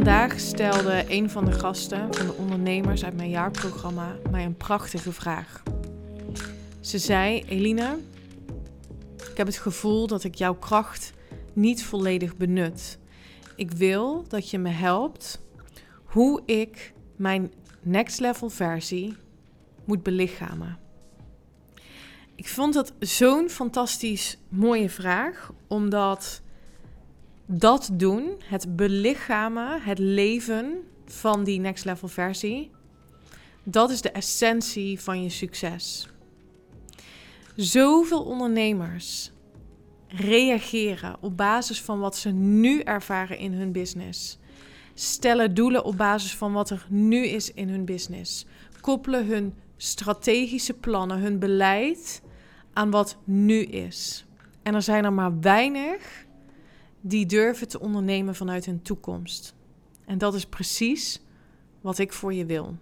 Vandaag stelde een van de gasten van de ondernemers uit mijn jaarprogramma mij een prachtige vraag. Ze zei: Eline, ik heb het gevoel dat ik jouw kracht niet volledig benut. Ik wil dat je me helpt hoe ik mijn next level versie moet belichamen. Ik vond dat zo'n fantastisch mooie vraag, omdat dat doen, het belichamen, het leven van die next level versie, dat is de essentie van je succes. Zoveel ondernemers reageren op basis van wat ze nu ervaren in hun business. Stellen doelen op basis van wat er nu is in hun business. Koppelen hun strategische plannen, hun beleid aan wat nu is. En er zijn er maar weinig die durven te ondernemen vanuit hun toekomst. En dat is precies wat ik voor je wil.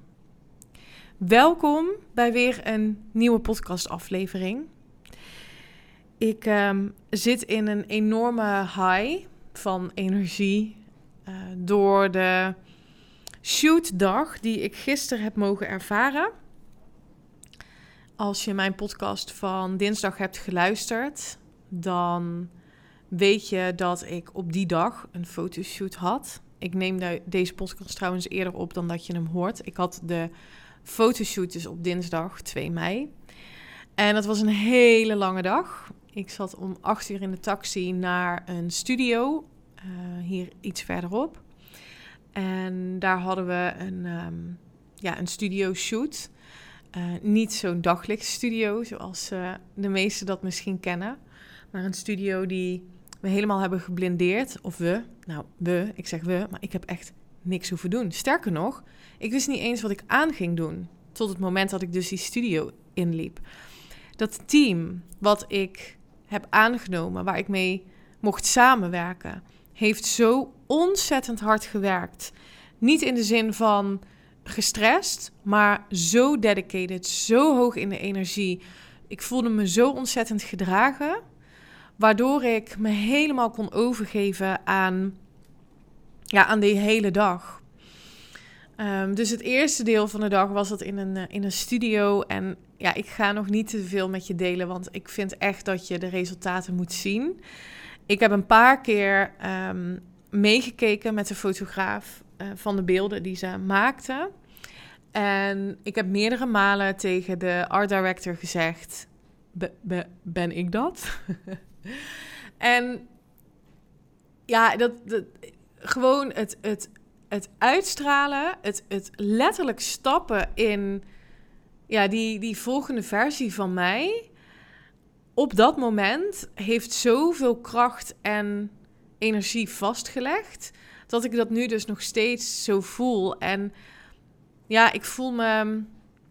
Welkom bij weer een nieuwe podcastaflevering. Ik zit in een enorme high van energie door de shootdag die ik gisteren heb mogen ervaren. Als je mijn podcast van dinsdag hebt geluisterd, dan weet je dat ik op die dag een fotoshoot had. Ik neem deze podcast trouwens eerder op dan dat je hem hoort. Ik had de fotoshoot dus op dinsdag 2 mei. En dat was een hele lange dag. Ik zat om 8 uur in de taxi naar een studio, hier iets verderop. En daar hadden we een studio shoot. Niet zo'n daglichtstudio zoals de meesten dat misschien kennen. Maar een studio die we helemaal hebben geblindeerd. Of ik zeg we, maar ik heb echt niks hoeven doen. Sterker nog, ik wist niet eens wat ik aan ging doen. Tot het moment dat ik dus die studio inliep. Dat team wat ik heb aangenomen, waar ik mee mocht samenwerken, heeft zo ontzettend hard gewerkt. Niet in de zin van gestrest, maar zo dedicated, zo hoog in de energie. Ik voelde me zo ontzettend gedragen, waardoor ik me helemaal kon overgeven aan die hele dag. Dus het eerste deel van de dag was dat in een studio. En ja, ik ga nog niet te veel met je delen, want ik vind echt dat je de resultaten moet zien. Ik heb een paar keer meegekeken met de fotograaf van de beelden die ze maakte. En ik heb meerdere malen tegen de art director gezegd: ben ik dat? En ja, gewoon het uitstralen, het letterlijk stappen in die volgende versie van mij, op dat moment heeft zoveel kracht en energie vastgelegd, dat ik dat nu dus nog steeds zo voel. En ja, ik voel me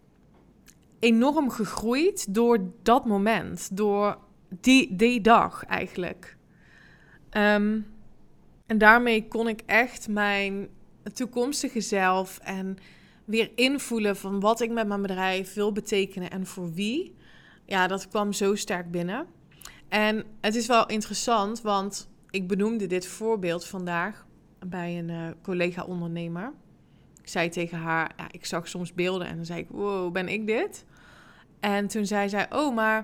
enorm gegroeid door dat moment, door die dag eigenlijk. En daarmee kon ik echt mijn toekomstige zelf en weer invoelen van wat ik met mijn bedrijf wil betekenen en voor wie. Ja, dat kwam zo sterk binnen. En het is wel interessant, want ik benoemde dit voorbeeld vandaag bij een collega-ondernemer. Ik zei tegen haar, ik zag soms beelden en dan zei ik: wow, ben ik dit? En toen zei zij: oh, maar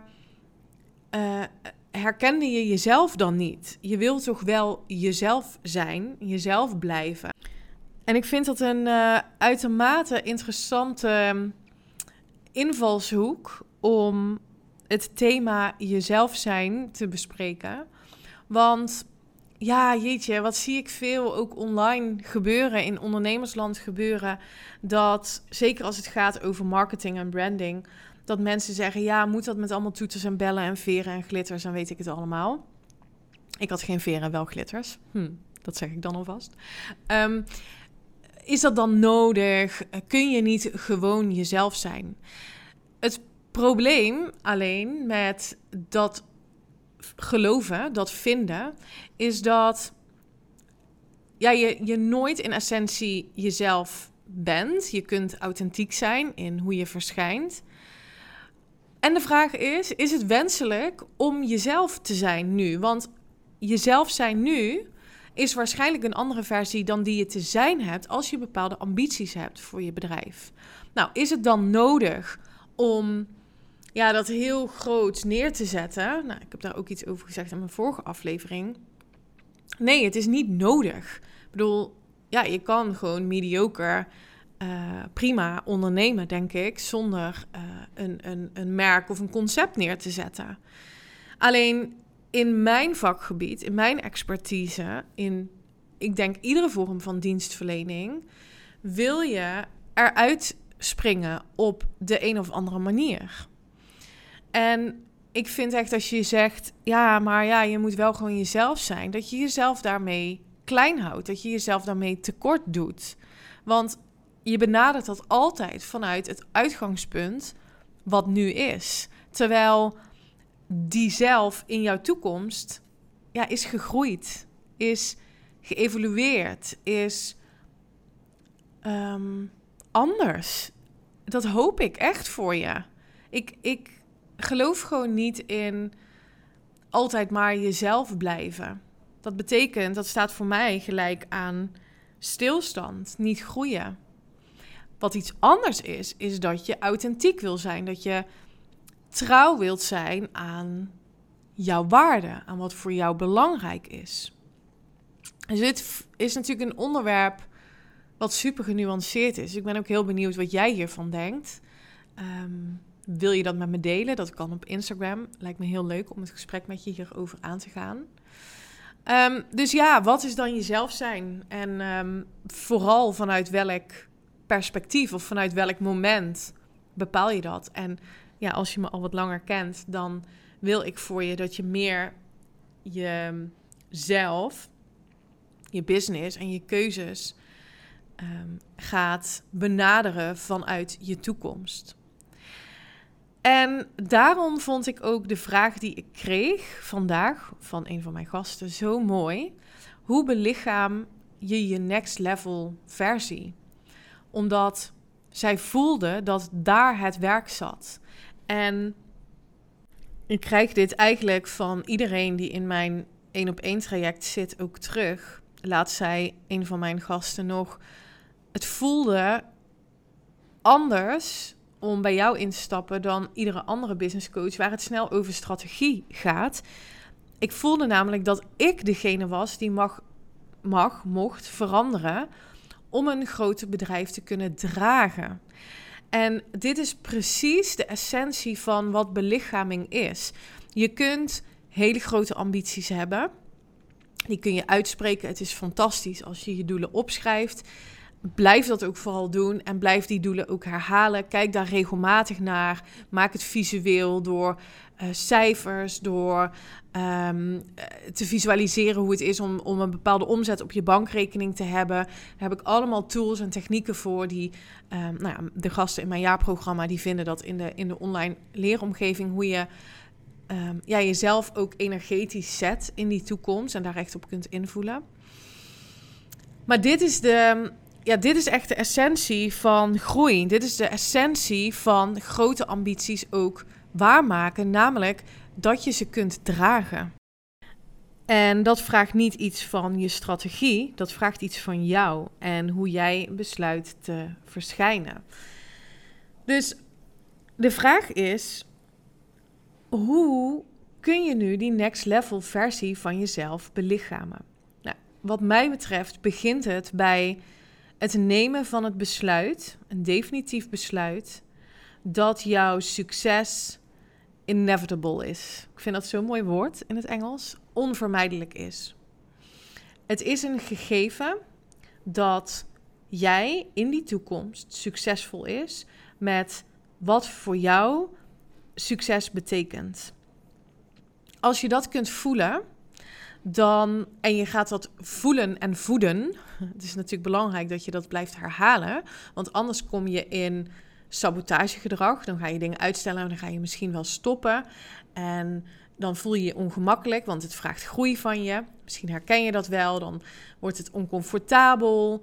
herkende je jezelf dan niet? Je wilt toch wel jezelf zijn, jezelf blijven? En ik vind dat een uitermate interessante invalshoek om het thema jezelf zijn te bespreken. Want ja, jeetje, wat zie ik veel ook online gebeuren, in ondernemersland gebeuren, dat zeker als het gaat over marketing en branding, dat mensen zeggen: ja, moet dat met allemaal toeters en bellen en veren en glitters en weet ik het allemaal. Ik had geen veren, wel glitters. Dat zeg ik dan alvast. Is dat dan nodig? Kun je niet gewoon jezelf zijn? Het probleem alleen met dat geloven, dat vinden, is dat je nooit in essentie jezelf bent. Je kunt authentiek zijn in hoe je verschijnt. En de vraag is het wenselijk om jezelf te zijn nu? Want jezelf zijn nu is waarschijnlijk een andere versie dan die je te zijn hebt als je bepaalde ambities hebt voor je bedrijf. Nou, is het dan nodig om dat heel groot neer te zetten? Nou, ik heb daar ook iets over gezegd in mijn vorige aflevering. Nee, het is niet nodig. Ik bedoel, je kan gewoon mediocre prima ondernemen, denk ik, zonder een merk of een concept neer te zetten. Alleen in mijn vakgebied, in mijn expertise, ik denk iedere vorm van dienstverlening, wil je eruit springen op de een of andere manier. En ik vind echt als je zegt, je moet wel gewoon jezelf zijn, dat je jezelf daarmee klein houdt, dat je jezelf daarmee tekort doet. Want je benadert dat altijd vanuit het uitgangspunt wat nu is. Terwijl die zelf in jouw toekomst is gegroeid, is geëvolueerd, is anders. Dat hoop ik echt voor je. Ik geloof gewoon niet in altijd maar jezelf blijven. Dat betekent, dat staat voor mij gelijk aan stilstand, niet groeien. Wat iets anders is dat je authentiek wil zijn. Dat je trouw wilt zijn aan jouw waarde, aan wat voor jou belangrijk is. Dus dit is natuurlijk een onderwerp wat super genuanceerd is. Ik ben ook heel benieuwd wat jij hiervan denkt. Wil je dat met me delen? Dat kan op Instagram. Lijkt me heel leuk om het gesprek met je hierover aan te gaan. Dus wat is dan jezelf zijn? En vooral vanuit welk perspectief of vanuit welk moment bepaal je dat? En als je me al wat langer kent, dan wil ik voor je dat je meer jezelf, je business en je keuzes gaat benaderen vanuit je toekomst. En daarom vond ik ook de vraag die ik kreeg vandaag van een van mijn gasten zo mooi. Hoe belichaam je je next level versie? Omdat zij voelde dat daar het werk zat. En ik krijg dit eigenlijk van iedereen die in mijn 1-op-1 traject zit ook terug. Laat zij, een van mijn gasten nog, het voelde anders om bij jou in te stappen dan iedere andere business coach waar het snel over strategie gaat. Ik voelde namelijk dat ik degene was die mocht veranderen om een groter bedrijf te kunnen dragen. En dit is precies de essentie van wat belichaming is. Je kunt hele grote ambities hebben. Die kun je uitspreken. Het is fantastisch als je je doelen opschrijft. Blijf dat ook vooral doen en blijf die doelen ook herhalen. Kijk daar regelmatig naar. Maak het visueel door cijfers, door te visualiseren hoe het is om een bepaalde omzet op je bankrekening te hebben. Daar heb ik allemaal tools en technieken voor die de gasten in mijn jaarprogramma die vinden dat in de online leeromgeving hoe je jezelf ook energetisch zet in die toekomst en daar echt op kunt invoelen. Maar dit is echt de essentie van groei. Dit is de essentie van grote ambities ook waarmaken. Namelijk dat je ze kunt dragen. En dat vraagt niet iets van je strategie. Dat vraagt iets van jou en hoe jij besluit te verschijnen. Dus de vraag is, hoe kun je nu die next level versie van jezelf belichamen? Nou, wat mij betreft begint het bij het nemen van het besluit, een definitief besluit, dat jouw succes inevitable is. Ik vind dat zo'n mooi woord in het Engels. Onvermijdelijk is. Het is een gegeven dat jij in die toekomst succesvol is met wat voor jou succes betekent. Als je dat kunt voelen, en je gaat dat voelen en voeden. Het is natuurlijk belangrijk dat je dat blijft herhalen. Want anders kom je in sabotagegedrag. Dan ga je dingen uitstellen en dan ga je misschien wel stoppen. En dan voel je je ongemakkelijk, want het vraagt groei van je. Misschien herken je dat wel. Dan wordt het oncomfortabel.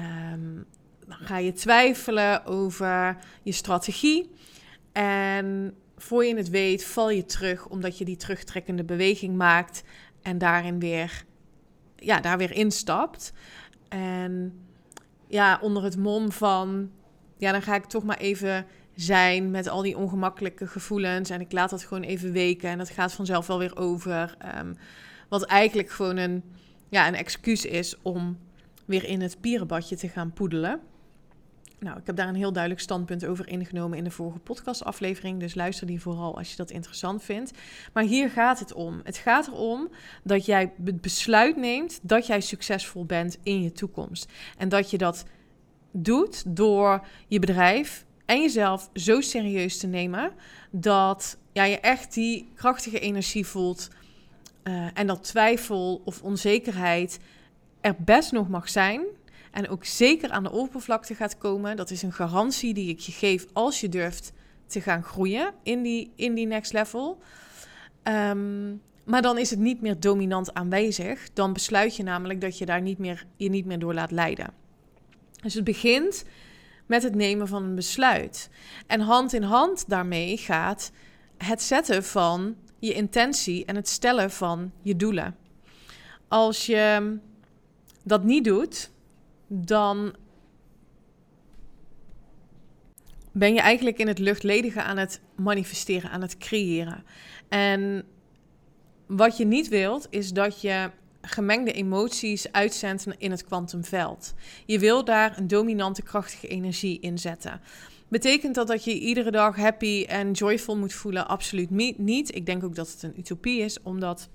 Dan ga je twijfelen over je strategie. En voor je het weet, val je terug omdat je die terugtrekkende beweging maakt en daarin weer daar weer instapt. En ja, onder het mom van, ja, dan ga ik toch maar even zijn met al die ongemakkelijke gevoelens. En ik laat dat gewoon even weken en dat gaat vanzelf wel weer over. Wat eigenlijk gewoon een excuus is om weer in het pierenbadje te gaan poedelen. Nou, ik heb daar een heel duidelijk standpunt over ingenomen in de vorige podcastaflevering. Dus luister die vooral als je dat interessant vindt. Maar hier gaat het om. Het gaat erom dat jij het besluit neemt dat jij succesvol bent in je toekomst. En dat je dat doet door je bedrijf en jezelf zo serieus te nemen dat je echt die krachtige energie voelt. En dat twijfel of onzekerheid er best nog mag zijn. En ook zeker aan de oppervlakte gaat komen. Dat is een garantie die ik je geef als je durft te gaan groeien in die next level. Maar dan is het niet meer dominant aanwezig. Dan besluit je namelijk dat je daar je niet meer door laat leiden. Dus het begint met het nemen van een besluit. En hand in hand daarmee gaat het zetten van je intentie en het stellen van je doelen. Als je dat niet doet, dan ben je eigenlijk in het luchtledige aan het manifesteren, aan het creëren. En wat je niet wilt, is dat je gemengde emoties uitzendt in het kwantumveld. Je wil daar een dominante, krachtige energie in zetten. Betekent dat je iedere dag happy en joyful moet voelen? Absoluut niet. Ik denk ook dat het een utopie is om dat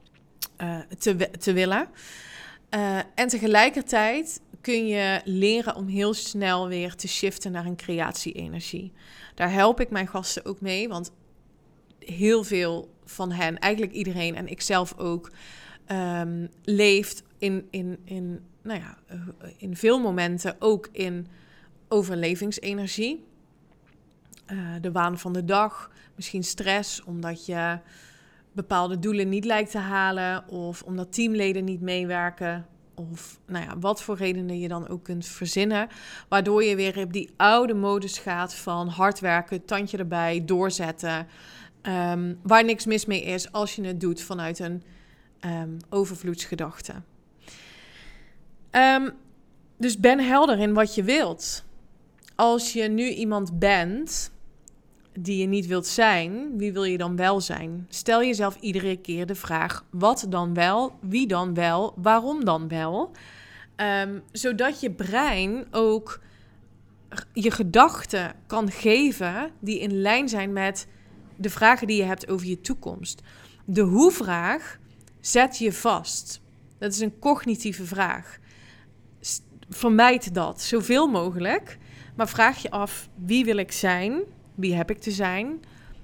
te willen. En tegelijkertijd kun je leren om heel snel weer te shiften naar een creatie-energie. Daar help ik mijn gasten ook mee, want heel veel van hen, eigenlijk iedereen en ik zelf ook, leeft in veel momenten ook in overlevingsenergie. De waan van de dag, misschien stress, omdat je bepaalde doelen niet lijkt te halen of omdat teamleden niet meewerken of wat voor redenen je dan ook kunt verzinnen, waardoor je weer op die oude modus gaat van hard werken, tandje erbij, doorzetten, waar niks mis mee is als je het doet vanuit een overvloedsgedachte. Dus ben helder in wat je wilt. Als je nu iemand bent die je niet wilt zijn, wie wil je dan wel zijn? Stel jezelf iedere keer de vraag, wat dan wel, wie dan wel, waarom dan wel? Zodat je brein ook je gedachten kan geven die in lijn zijn met de vragen die je hebt over je toekomst. De hoe-vraag zet je vast. Dat is een cognitieve vraag. Vermijd dat zoveel mogelijk, maar vraag je af, wie wil ik zijn? Wie heb ik te zijn?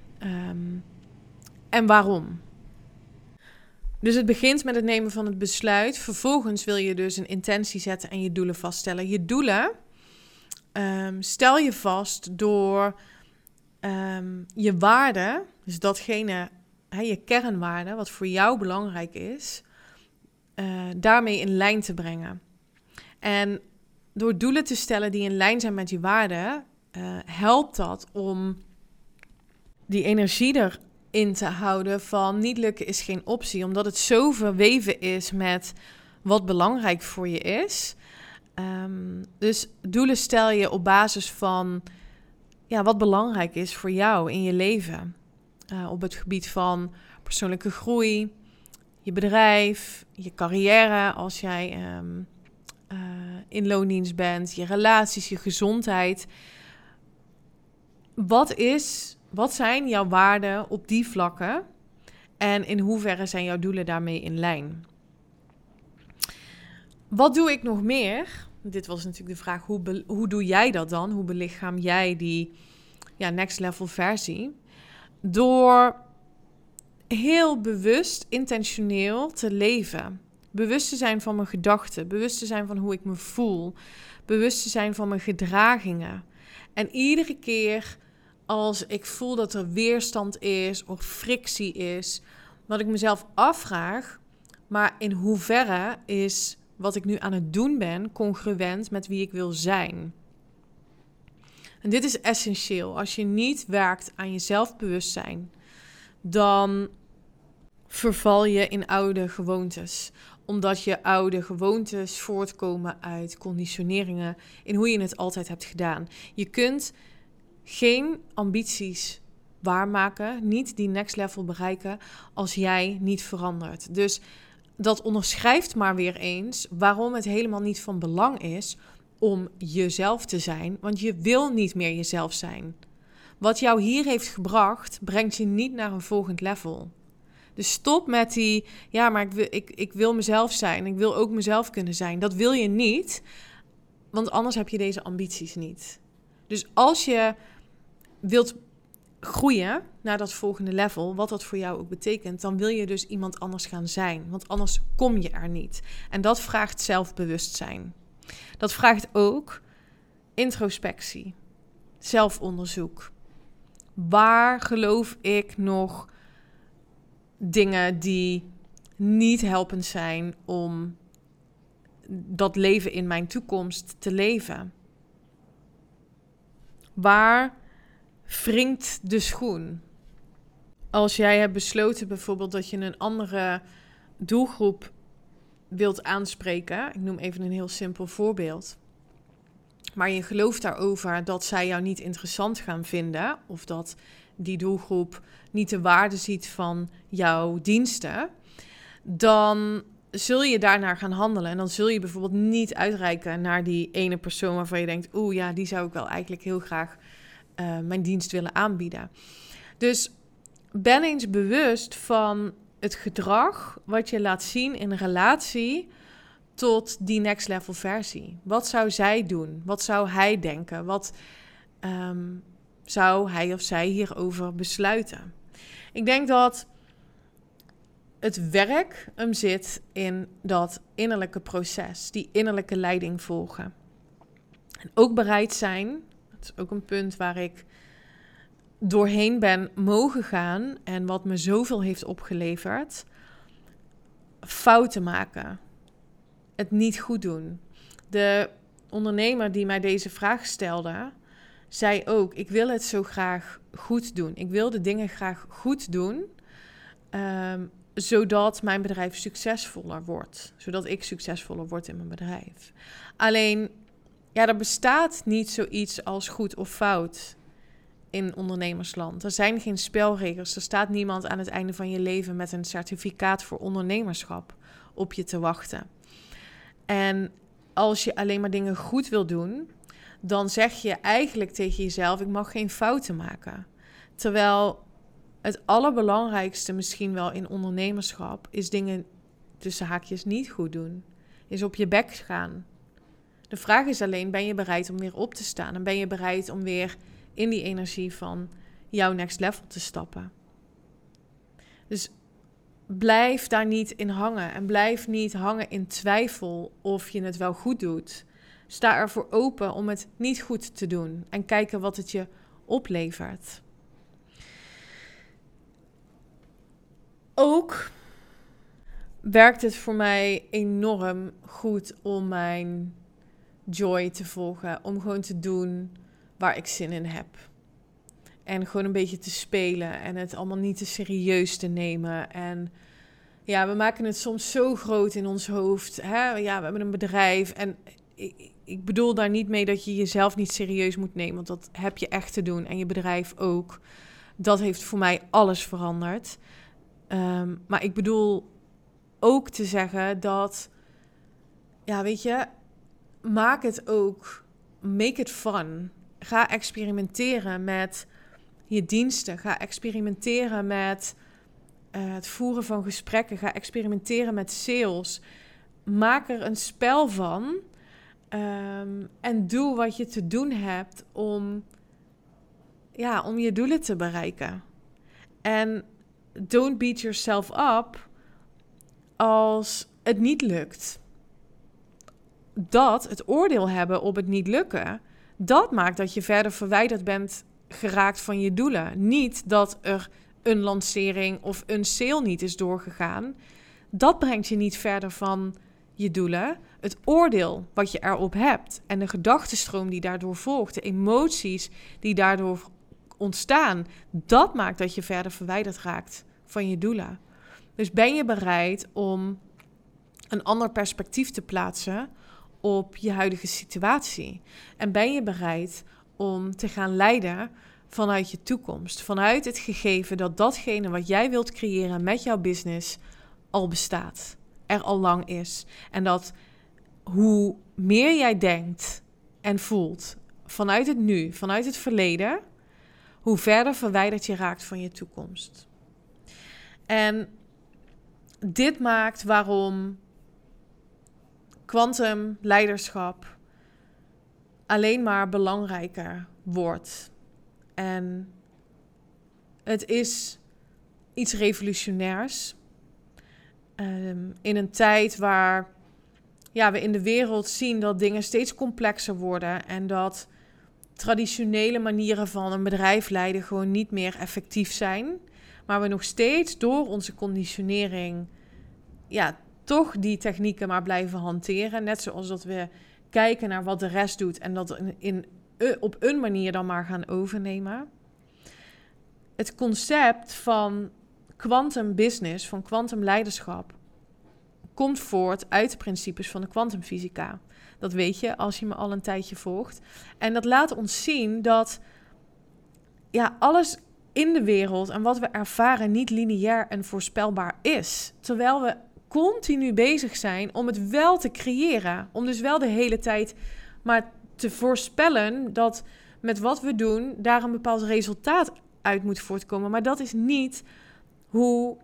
En waarom? Dus het begint met het nemen van het besluit. Vervolgens wil je dus een intentie zetten en je doelen vaststellen. Je doelen stel je vast door je waarde, dus datgene, je kernwaarde, wat voor jou belangrijk is, daarmee in lijn te brengen. En door doelen te stellen die in lijn zijn met die waarden, helpt dat om die energie erin te houden van niet lukken is geen optie. Omdat het zo verweven is met wat belangrijk voor je is. Dus doelen stel je op basis van wat belangrijk is voor jou in je leven. Op het gebied van persoonlijke groei, je bedrijf, je carrière als jij in loondienst bent, je relaties, je gezondheid. Wat zijn jouw waarden op die vlakken? En in hoeverre zijn jouw doelen daarmee in lijn? Wat doe ik nog meer? Dit was natuurlijk de vraag, hoe doe jij dat dan? Hoe belichaam jij die next level versie? Door heel bewust, intentioneel te leven. Bewust te zijn van mijn gedachten. Bewust te zijn van hoe ik me voel. Bewust te zijn van mijn gedragingen. En iedere keer als ik voel dat er weerstand is of frictie is, dat ik mezelf afvraag, maar in hoeverre is wat ik nu aan het doen ben congruent met wie ik wil zijn? En dit is essentieel. Als je niet werkt aan je zelfbewustzijn, dan verval je in oude gewoontes. Omdat je oude gewoontes voortkomen uit conditioneringen in hoe je het altijd hebt gedaan. Je kunt geen ambities waarmaken, niet die next level bereiken, als jij niet verandert. Dus dat onderschrijft maar weer eens waarom het helemaal niet van belang is om jezelf te zijn, want je wil niet meer jezelf zijn. Wat jou hier heeft gebracht, brengt je niet naar een volgend level. Dus stop met die, ja, maar ik wil mezelf zijn. Ik wil ook mezelf kunnen zijn. Dat wil je niet, want anders heb je deze ambities niet. Dus als je wilt groeien naar dat volgende level, wat dat voor jou ook betekent, dan wil je dus iemand anders gaan zijn. Want anders kom je er niet. En dat vraagt zelfbewustzijn. Dat vraagt ook introspectie, zelfonderzoek. Waar geloof ik nog dingen die niet helpend zijn om dat leven in mijn toekomst te leven? Waar wringt de schoen? Als jij hebt besloten bijvoorbeeld dat je een andere doelgroep wilt aanspreken, ik noem even een heel simpel voorbeeld, maar je gelooft daarover dat zij jou niet interessant gaan vinden of dat die doelgroep niet de waarde ziet van jouw diensten, dan zul je daarnaar gaan handelen. En dan zul je bijvoorbeeld niet uitreiken naar die ene persoon waarvan je denkt, oeh ja, die zou ik wel eigenlijk heel graag mijn dienst willen aanbieden. Dus ben eens bewust van het gedrag wat je laat zien in relatie tot die next level versie. Wat zou zij doen? Wat zou hij denken? Wat zou hij of zij hierover besluiten? Ik denk dat het werk hem zit in dat innerlijke proces, die innerlijke leiding volgen. En ook bereid zijn, dat is ook een punt waar ik doorheen ben mogen gaan en wat me zoveel heeft opgeleverd, fouten maken, het niet goed doen. De ondernemer die mij deze vraag stelde, zei ook, ik wil het zo graag goed doen. Ik wil de dingen graag goed doen, zodat mijn bedrijf succesvoller wordt. Zodat ik succesvoller word in mijn bedrijf. Alleen, ja, er bestaat niet zoiets als goed of fout in ondernemersland. Er zijn geen spelregels. Er staat niemand aan het einde van je leven met een certificaat voor ondernemerschap op je te wachten. En als je alleen maar dingen goed wil doen, dan zeg je eigenlijk tegen jezelf, ik mag geen fouten maken. Terwijl het allerbelangrijkste misschien wel in ondernemerschap is dingen tussen haakjes niet goed doen. Is op je bek gaan. De vraag is alleen, ben je bereid om weer op te staan? En ben je bereid om weer in die energie van jouw next level te stappen? Dus blijf daar niet in hangen. En blijf niet hangen in twijfel of je het wel goed doet. Sta ervoor open om het niet goed te doen. En kijken wat het je oplevert. Ook werkt het voor mij enorm goed om mijn joy te volgen. Om gewoon te doen waar ik zin in heb. En gewoon een beetje te spelen. En het allemaal niet te serieus te nemen. En ja, we maken het soms zo groot in ons hoofd. Hè? Ja, we hebben een bedrijf. En ik bedoel daar niet mee dat je jezelf niet serieus moet nemen. Want dat heb je echt te doen. En je bedrijf ook. Dat heeft voor mij alles veranderd. Maar ik bedoel ook te zeggen dat, ja, weet je, maak het ook, make it fun. Ga experimenteren met je diensten. Ga experimenteren met het voeren van gesprekken. Ga experimenteren met sales. Maak er een spel van. En doe wat je te doen hebt om je doelen te bereiken. En don't beat yourself up als het niet lukt. Dat, het oordeel hebben op het niet lukken, dat maakt dat je verder verwijderd bent geraakt van je doelen. Niet dat er een lancering of een sale niet is doorgegaan. Dat brengt je niet verder van je doelen. Het oordeel wat je erop hebt en de gedachtenstroom die daardoor volgt, de emoties die daardoor ontstaan, dat maakt dat je verder verwijderd raakt van je doelen. Dus ben je bereid om een ander perspectief te plaatsen op je huidige situatie? En ben je bereid om te gaan leiden vanuit je toekomst? Vanuit het gegeven dat datgene wat jij wilt creëren met jouw business al bestaat, er al lang is. En dat hoe meer jij denkt en voelt vanuit het nu, vanuit het verleden, hoe verder verwijderd je raakt van je toekomst. En dit maakt waarom quantum leiderschap alleen maar belangrijker wordt. En het is iets revolutionairs. In een tijd waar we in de wereld zien dat dingen steeds complexer worden en dat traditionele manieren van een bedrijf leiden gewoon niet meer effectief zijn. Maar we nog steeds door onze conditionering toch die technieken maar blijven hanteren. Net zoals dat we kijken naar wat de rest doet en dat op een manier dan maar gaan overnemen. Het concept van quantum business, van quantum leiderschap, komt voort uit de principes van de kwantumfysica. Dat weet je als je me al een tijdje volgt. En dat laat ons zien dat alles in de wereld en wat we ervaren niet lineair en voorspelbaar is. Terwijl we continu bezig zijn om het wel te creëren. Om dus wel de hele tijd maar te voorspellen dat met wat we doen daar een bepaald resultaat uit moet voortkomen. Maar dat is niet hoe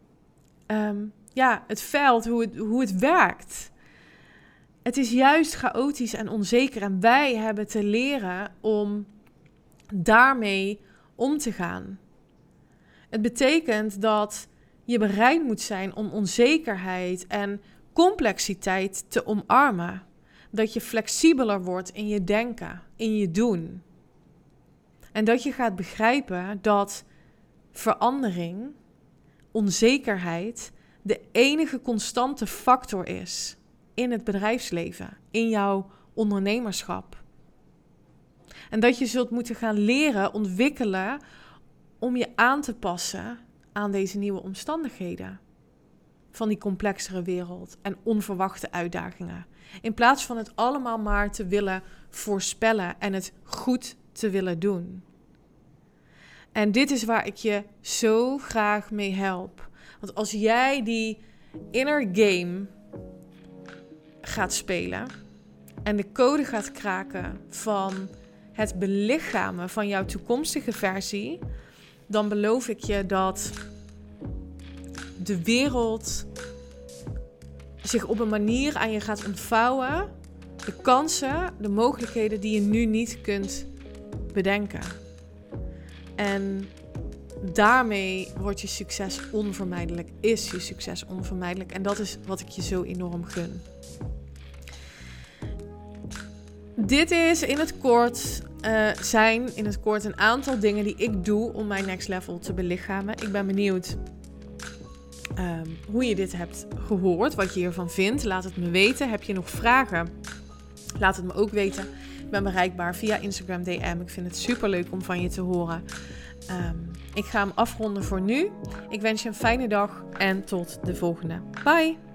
het veld, hoe het werkt. Het is juist chaotisch en onzeker. En wij hebben te leren om daarmee om te gaan. Het betekent dat je bereid moet zijn om onzekerheid en complexiteit te omarmen. Dat je flexibeler wordt in je denken, in je doen. En dat je gaat begrijpen dat verandering, onzekerheid, de enige constante factor is in het bedrijfsleven, in jouw ondernemerschap. En dat je zult moeten gaan leren, ontwikkelen om je aan te passen aan deze nieuwe omstandigheden van die complexere wereld en onverwachte uitdagingen. In plaats van het allemaal maar te willen voorspellen en het goed te willen doen. En dit is waar ik je zo graag mee help. Want als jij die inner game gaat spelen en de code gaat kraken van het belichamen van jouw toekomstige versie, dan beloof ik je dat de wereld zich op een manier aan je gaat ontvouwen. De kansen, de mogelijkheden die je nu niet kunt bedenken. En daarmee wordt je succes onvermijdelijk, is je succes onvermijdelijk. En dat is wat ik je zo enorm gun. Dit is in het kort een aantal dingen die ik doe om mijn next level te belichamen. Ik ben benieuwd hoe je dit hebt gehoord, wat je hiervan vindt. Laat het me weten. Heb je nog vragen? Laat het me ook weten. Ik ben bereikbaar via Instagram DM. Ik vind het superleuk om van je te horen. Ik ga hem afronden voor nu. Ik wens je een fijne dag en tot de volgende. Bye!